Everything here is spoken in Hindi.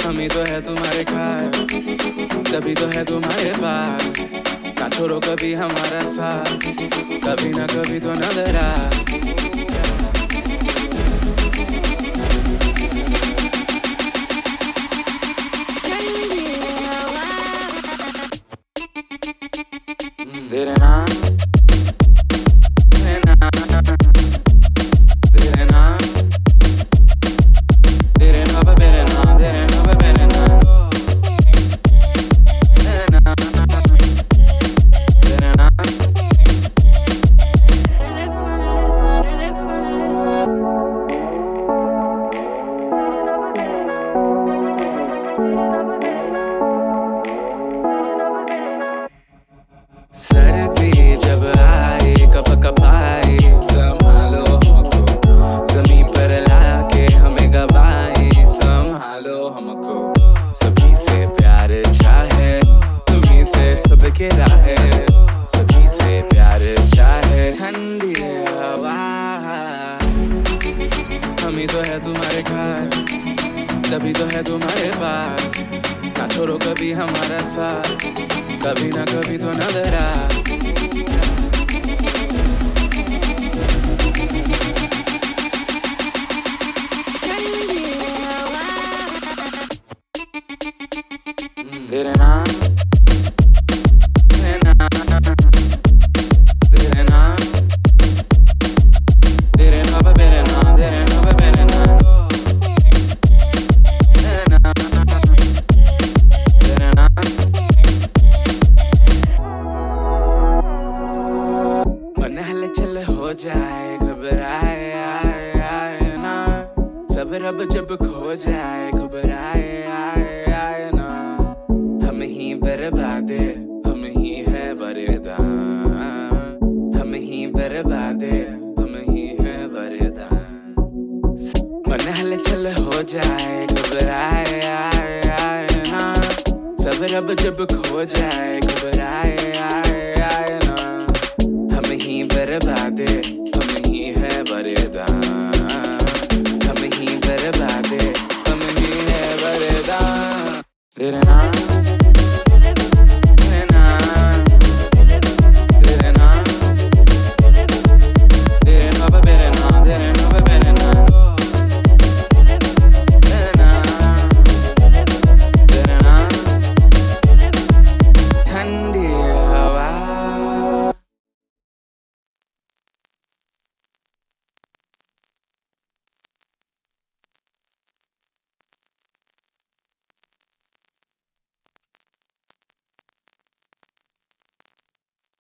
हम ही तो है तुम्हारे खास, तभी तो है तुम्हारे पास। ना छोड़ो कभी हमारा साथ, कभी ना कभी तो नजर आ। तेरे नाम सर्दी जब आए कप कप आए, संभालो हमको जमीन पर लाके हमें गवाए। संभालो हमको सभी से प्यार चाहे, तुम्हीं से सबके राहे। सभी से प्यार चाहे, ठंडी हवा हम ही तो है तुम्हारे खास, तभी तो है तुम्हारे पास। ना छोड़ो कभी हमारा साथ, कभी ना कभी तो नजर आ। तेरे नाम चल हो जाए, घबराए आए आए ना। सब रब जब खो जाए, घबराए आए आए ना। हम ही बर्बादे, हम ही है वरदान। हम ही बर्बादे, हम ही है वरदान। मन हलचल हो जाए, घबराए आए आए ना। सब रब जब खो जाए, घबराए आए आए ना। हम ही बर्बादे, हम ही है वरदान। हम ही बर्बादे, हम ही है वरदान। तेरे नाम